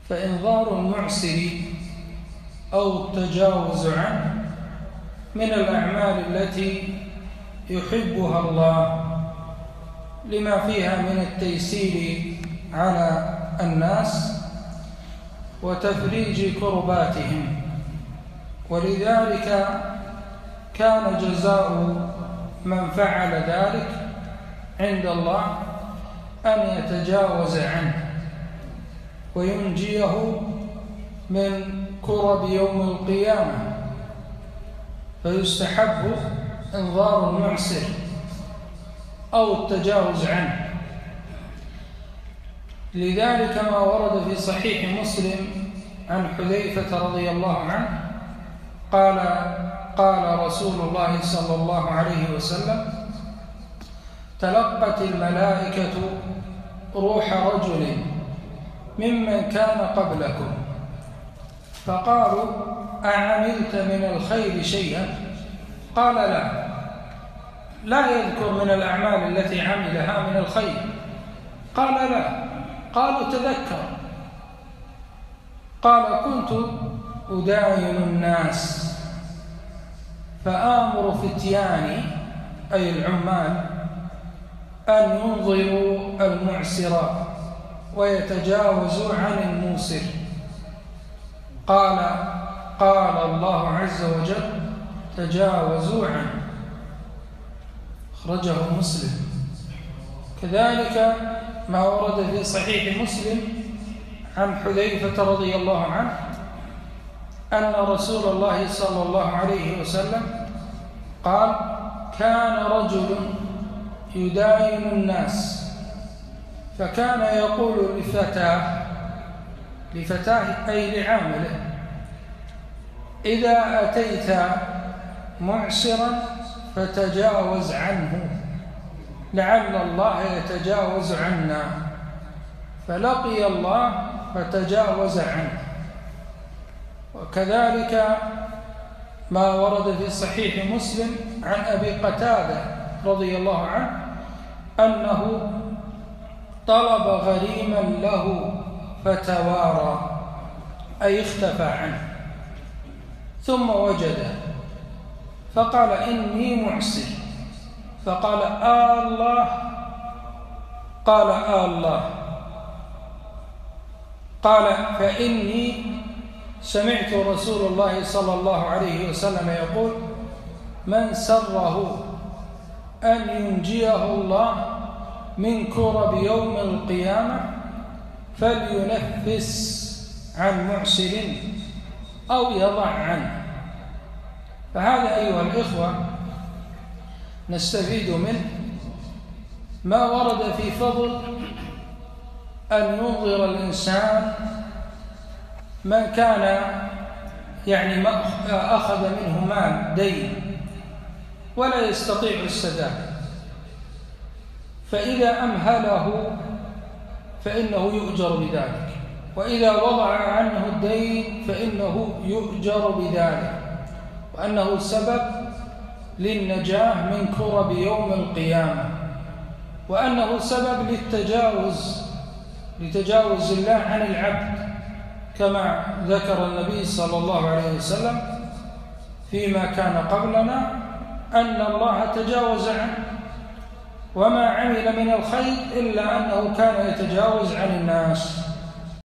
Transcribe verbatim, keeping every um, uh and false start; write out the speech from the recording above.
فإنظار المعسر أو التجاوز عنه من الأعمال التي يحبها الله لما فيها من التيسير على الناس وتفريج كرباتهم. ولذلك كان جزاء من فعل ذلك عند الله أن يتجاوز عنه وينجيه من كرب يوم القيامة، فيستحب إنظار المعسر أو التجاوز عنه. لذلك ما ورد في صحيح مسلم عن حذيفة رضي الله عنه قال قال رسول الله صلى الله عليه وسلم: تلقت الملائكة روح رجل ممن كان قبلكم فقالوا: أعملت من الخير شيئا؟ قال: لا. لا يذكر من الأعمال التي عملها من الخير. قال: لا. قالوا: تذكر. قال: كنت أداين الناس فآمر فتياني أي العمال أن ينظروا المعسر ويتجاوزوا عن الموسر. قال قال الله عز وجل: تجاوزوا عنه. أخرجه مسلم. كذلك ما ورد في صحيح مسلم عن حذيفة رضي الله عنه أن رسول الله صلى الله عليه وسلم قال: كان رجل يداين الناس فكان يقول لفتاه لفتاه أي لعامله: إذا أتيت معسرا فتجاوز عنه لعل الله يتجاوز عنا. فلقي الله فتجاوز عنه. وكذلك ما ورد في صحيح مسلم عن أبي قتادة رضي الله عنه أنه طلب غريما له فتوارى أي اختفى عنه، ثم وجده فقال: إني معسر. فقال: آه الله. قال: آه الله. قال: فإني سمعت رسول الله صلى الله عليه وسلم يقول: من سره أن ينجيه الله من كرب يوم القيامة فلينفس عن معسر أو يضع عنه. فهذا أيها الإخوة نستفيد منه ما ورد في فضل أن ينظر الإنسان من كان يعني ما أخذ منه مال دين ولا يستطيع السداد، فإذا أمهله فإنه يؤجر بذلك، وإذا وضع عنه الدين فإنه يؤجر بذلك، وأنه سبب للنجاة من كرب يوم القيامة، وأنه سبب للتجاوز لتجاوز الله عن العبد، كما ذكر النبي صلى الله عليه وسلم فيما كان قبلنا أن الله تجاوز عنه وما عمل من الخير إلا أنه كان يتجاوز عن الناس.